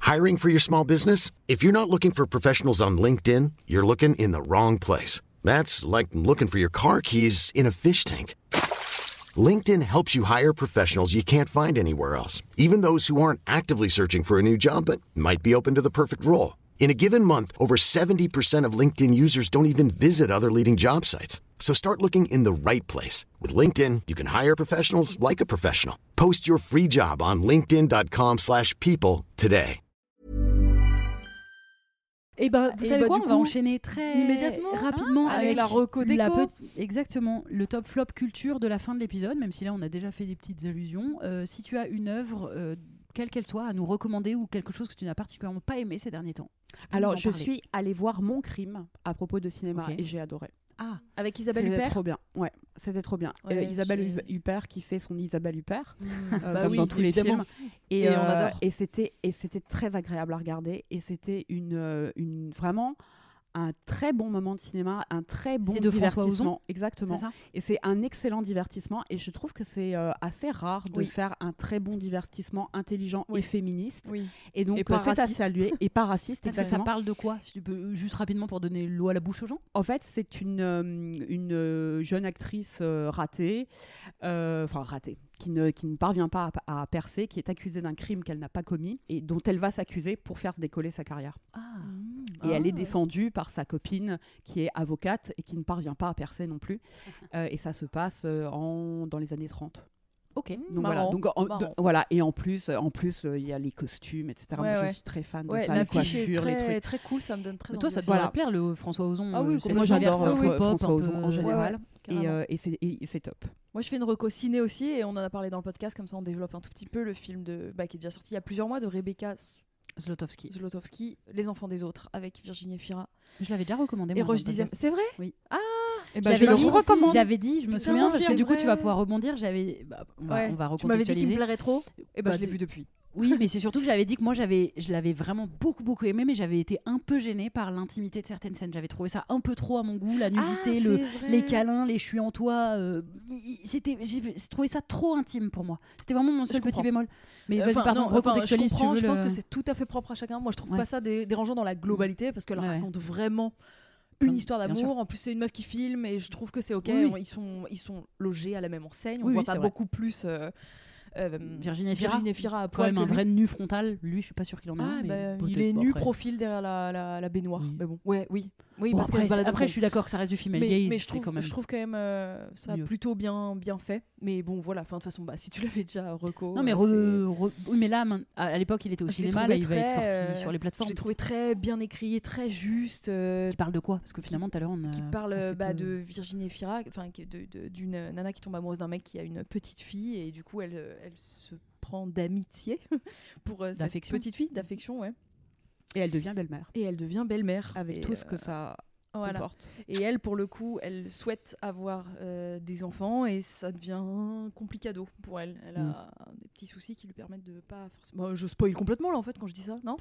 Hiring for your small business? If you're not looking for professionals on LinkedIn, you're looking in the wrong place. That's like looking for your car keys in a fish tank. LinkedIn helps you hire professionals you can't find anywhere else, even those who aren't actively searching for a new job but might be open to the perfect role. In a given month, over 70% of LinkedIn users don't even visit other leading job sites. So start looking in the right place. With LinkedIn, you can hire professionals like a professional. Post your free job on linkedin.com/people today. Et vous savez quoi, on va enchaîner très immédiatement rapidement avec la reco déco. Exactement, le top flop culture de la fin de l'épisode, même si là on a déjà fait des petites allusions. Si tu as une œuvre, quelle qu'elle soit, à nous recommander ou quelque chose que tu n'as particulièrement pas aimé ces derniers temps. Alors, je suis allée voir Mon Crime à propos de cinéma et j'ai adoré. Ah, avec Isabelle Huppert. C'était trop bien. Ouais, c'était trop bien. Ouais, Isabelle Huppert qui fait son Isabelle Huppert, bah oui, dans tous les films. Et on adore. Et c'était très agréable à regarder. Et c'était vraiment un très bon moment de cinéma, un très bon divertissement. Exactement. C'est ça. Et c'est un excellent divertissement. Et je trouve que c'est assez rare de faire un très bon divertissement intelligent et féministe. Oui. Et donc, c'est à saluer. Et pas raciste. Parce que ça parle de quoi? Si tu peux juste rapidement pour donner l'eau à la bouche aux gens. En fait, c'est une jeune actrice ratée, qui ne parvient pas à percer, qui est accusée d'un crime qu'elle n'a pas commis et dont elle va s'accuser pour faire se décoller sa carrière. Et elle est défendue par sa copine qui est avocate et qui ne parvient pas à percer non plus. Et ça se passe dans les années 30. Ok, donc voilà. Et en plus, il y a les costumes, etc. Moi, je suis très fan de ça, les coiffures, les trucs. Très cool, ça me donne très envie. Toi, ça te doit plaire, le François Ozon. Ah oui, moi j'adore François Ozon en général. Ouais. Et c'est top. Moi, je fais une reco ciné aussi, et on en a parlé dans le podcast, comme ça on développe un tout petit peu le film qui est déjà sorti il y a plusieurs mois, de Rebecca Zlotowski, Les enfants des autres, avec Virginie Efira. Je l'avais déjà recommandé. Et Roche Dizem. C'est vrai? Oui. Ah, et je le recommande. J'avais dit, je me souviens, parce que du coup tu vas pouvoir rebondir. On va recontextualiser. Tu m'avais dit qu'il me plairait trop. Et je l'ai vu depuis. Oui, mais c'est surtout que j'avais dit que moi je l'avais vraiment beaucoup aimé, mais j'avais été un peu gênée par l'intimité de certaines scènes. J'avais trouvé ça un peu trop à mon goût, la nudité, les câlins, les je suis en toi. J'ai trouvé ça trop intime pour moi. C'était vraiment mon seul petit bémol. Mais vas-y, pardon, recontextualise. Je pense que c'est tout à fait propre à chacun. Moi, je trouve pas ça dérangeant dans la globalité, parce qu'elle raconte vraiment une histoire d'amour. En plus, c'est une meuf qui filme, et je trouve que c'est ok. Ils sont logés à la même enseigne. On voit pas beaucoup plus. Virginie Efira a quand même un vrai nu frontal. Lui, je suis pas sûre qu'il en a un. Il est nu profil derrière la baignoire. Mais bon, oui, parce qu'elle se balade. Après, je suis d'accord que ça reste du film. Mais je trouve quand même ça plutôt bien fait. Mais bon, voilà. De toute façon, si tu l'avais déjà reco. Non, mais oui, mais là, à l'époque, il était au cinéma. Là, il va être sorti sur les plateformes. Je l'ai trouvé très bien écrit, très juste. Qui parle de quoi? Parce que finalement, tout à l'heure, on a. Qui parle de Virginie Efira, d'une nana qui tombe amoureuse d'un mec qui a une petite fille, et du coup, elle se prend d'amitié pour cette petite fille, d'affection, ouais. Et elle devient belle-mère. Avec tout ce que ça comporte. Et elle, pour le coup, elle souhaite avoir des enfants, et ça devient complicado pour elle. Elle a des petits soucis qui lui permettent de pas forcément... je spoil complètement là en fait quand je dis ça, non?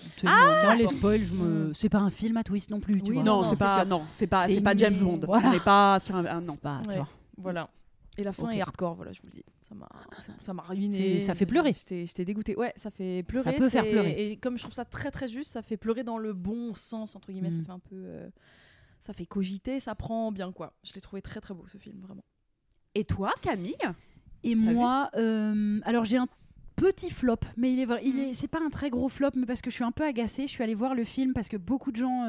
Les spoils, c'est pas un film à twist non plus. C'est pas James Bond. On n'est pas sur un non. Tu vois. Voilà. Et la fin est hardcore, voilà, je vous le dis. Ça m'a ruiné. Ça fait pleurer. J'étais dégoûtée. Ouais, ça fait pleurer. Ça peut faire pleurer. Et comme je trouve ça très très juste, ça fait pleurer dans le bon sens, entre guillemets. Ça fait un peu... ça fait cogiter, ça prend bien, quoi. Je l'ai trouvé très très beau, ce film, vraiment. Et toi, Camille? Et moi, alors j'ai un petit flop, mais c'est pas un très gros flop, mais parce que je suis un peu agacée. Je suis allée voir le film parce que beaucoup de gens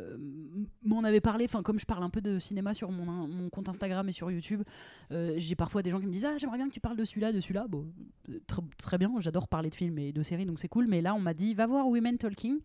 m'en avaient parlé. Enfin, comme je parle un peu de cinéma sur mon compte Instagram et sur YouTube, j'ai parfois des gens qui me disent j'aimerais bien que tu parles de celui-là. Bon, très bien, j'adore parler de films et de séries, donc c'est cool. Mais là, on m'a dit va voir Women Talking,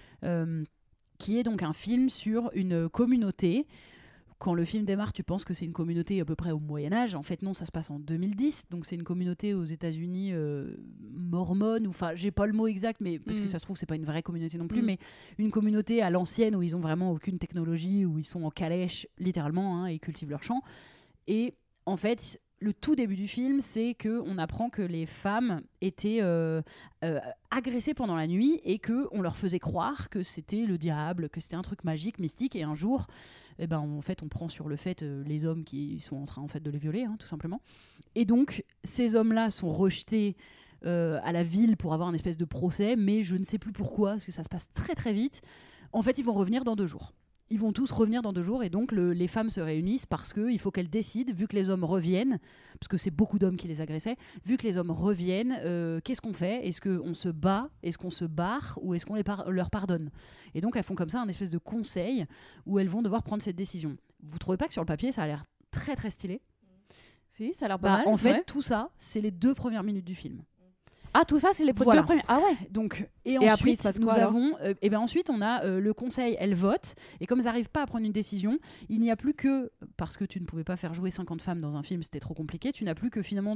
qui est donc un film sur une communauté. Quand le film démarre, tu penses que c'est une communauté à peu près au Moyen-Âge. En fait, non, ça se passe en 2010. Donc, c'est une communauté aux États-Unis mormone. Enfin, j'ai pas le mot exact, mais parce que ça se trouve, c'est pas une vraie communauté non plus. Mais une communauté à l'ancienne où ils ont vraiment aucune technologie, où ils sont en calèche, littéralement, et cultivent leur champ. Et en fait, le tout début du film, c'est qu'on apprend que les femmes étaient agressées pendant la nuit et qu'on leur faisait croire que c'était le diable, que c'était un truc magique, mystique. Et un jour, en fait, on prend sur le fait les hommes qui sont en train en fait, de les violer, tout simplement. Et donc, ces hommes-là sont rejetés à la ville pour avoir un espèce de procès, mais je ne sais plus pourquoi, parce que ça se passe très très vite. En fait, ils vont revenir dans 2 jours. Ils vont tous revenir dans 2 jours, et donc les femmes se réunissent parce qu'il faut qu'elles décident, vu que les hommes reviennent, parce que c'est beaucoup d'hommes qui les agressaient, vu que les hommes reviennent, qu'est-ce qu'on fait ? Est-ce qu'on se bat ? Est-ce qu'on se barre ? Ou est-ce qu'on leur pardonne ? Et donc elles font comme ça un espèce de conseil où elles vont devoir prendre cette décision. Vous trouvez pas que sur le papier, ça a l'air très très stylé ? Si, ça a l'air pas mal. En fait, tout ça, c'est les 2 premières minutes du film. Ah, tout ça, c'est les 2 premières. Ah ouais. Donc, et ensuite, ensuite, on a le conseil, elle vote. Et comme ils n'arrivent pas à prendre une décision, il n'y a plus que, parce que tu ne pouvais pas faire jouer 50 femmes dans un film, c'était trop compliqué, tu n'as plus que finalement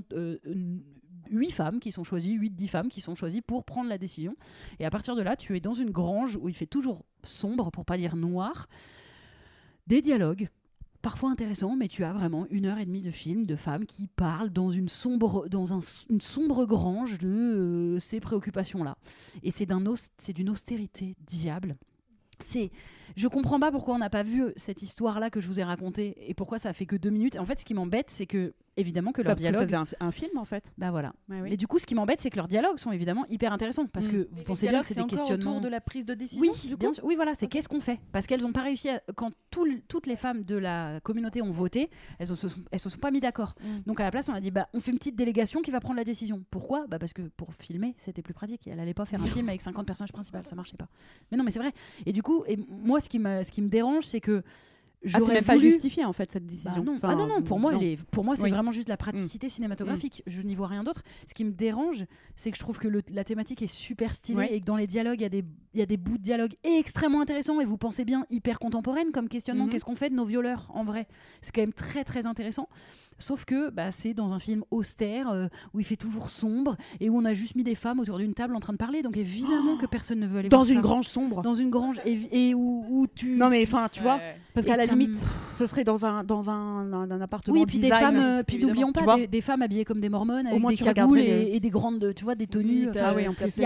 8 femmes qui sont choisies, 8-10 femmes qui sont choisies pour prendre la décision. Et à partir de là, tu es dans une grange où il fait toujours sombre, pour pas dire noir, des dialogues. Parfois intéressant, mais tu as vraiment 1h30 de film de femmes qui parlent dans une sombre grange de ces préoccupations-là. Et c'est d'une austérité diable. Je comprends pas pourquoi on n'a pas vu cette histoire-là que je vous ai racontée et pourquoi ça a fait que 2 minutes. En fait, ce qui m'embête, c'est que évidemment que leur dialogue. Parce que c'est un film en fait. Bah voilà. Ouais, oui. Mais du coup, ce qui m'embête, c'est que leurs dialogues sont évidemment hyper intéressants parce que vous pensez bien que c'est des questionnements autour de la prise de décision. Oui, bien sûr. Oui, voilà. C'est qu'est-ce qu'on fait ? Parce qu'elles n'ont pas réussi quand toutes les femmes de la communauté ont voté, elles se sont pas mis d'accord. Donc à la place, on a dit on fait une petite délégation qui va prendre la décision. Pourquoi ? Parce que pour filmer, c'était plus pratique. Elle allait pas faire un film avec 50 personnages principaux, ça marchait pas. Mais non, mais c'est vrai. Et du coup, moi, ce qui me dérange, c'est que c'est même pas justifié en fait cette décision. Non. Non, pour moi c'est vraiment juste la praticité cinématographique. Je n'y vois rien d'autre. Ce qui me dérange, c'est que je trouve que la thématique est super stylée et que dans les dialogues, il y a des bouts de dialogue extrêmement intéressants et vous pensez bien hyper contemporaine comme questionnement. Qu'est-ce qu'on fait de nos violeurs en vrai ? C'est quand même très très intéressant. Sauf que c'est dans un film austère où il fait toujours sombre et où on a juste mis des femmes autour d'une table en train de parler. Donc évidemment que personne ne veut aller voir ça. Dans une grange sombre. Dans une grange et où tu... Non mais enfin tu vois, parce qu'à la limite ce serait dans un appartement. Oui, puis design, des femmes, puis n'oublions pas des femmes habillées comme des mormones avec des cagoules et des grandes, tu vois, des tenues. Il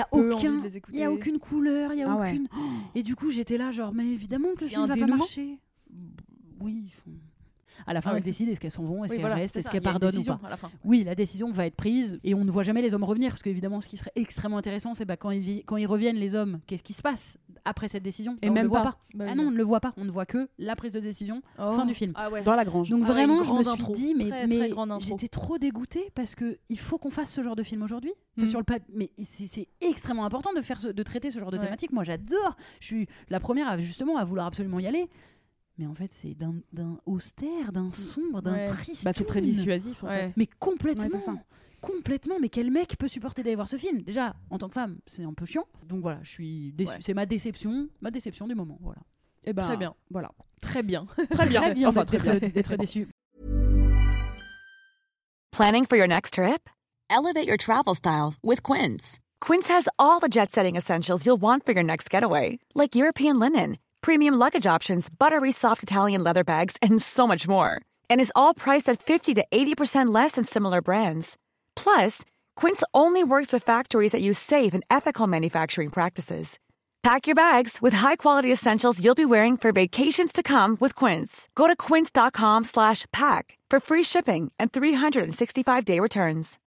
y a aucune couleur, il y a aucune. Et du coup j'étais là genre mais évidemment que le film va pas marcher. Oui. À la fin, elles décident est-ce qu'elles s'en vont, est-ce qu'elles restent, est-ce qu'elles pardonnent ou pas. Oui, la décision va être prise et on ne voit jamais les hommes revenir parce qu'évidemment, ce qui serait extrêmement intéressant, c'est quand ils reviennent, les hommes, qu'est-ce qui se passe après cette décision ? Et même on ne le voit pas. Bah, non, on ne le voit pas. On ne voit que la prise de décision, fin du film. Dans la grange. Donc vraiment, je me suis dit, mais très j'étais trop dégoûtée parce qu'il faut qu'on fasse ce genre de film aujourd'hui. Sur le mais c'est extrêmement important de traiter ce genre de thématique. Moi, j'adore. Je suis la première à vouloir absolument y aller. Mais en fait, c'est d'un austère, d'un sombre, d'un triste. C'est très dissuasif, en fait. Mais complètement. Complètement. Mais quel mec peut supporter d'aller voir ce film ? Déjà, en tant que femme, c'est un peu chiant. Donc voilà, je suis déçue. C'est ma déception du moment. Voilà. Et très bien. Voilà. Très bien. Très bien. Enfin, d'être déçue. Planning for your next trip? Elevate your travel style with Quince. Quince has all the jet-setting essentials you'll want for your next getaway, like European linen, premium luggage options, buttery soft Italian leather bags, and so much more. And is all priced at 50 to 80% less than similar brands. Plus, Quince only works with factories that use safe and ethical manufacturing practices. Pack your bags with high-quality essentials you'll be wearing for vacations to come with Quince. Go to quince.com/pack for free shipping and 365-day returns.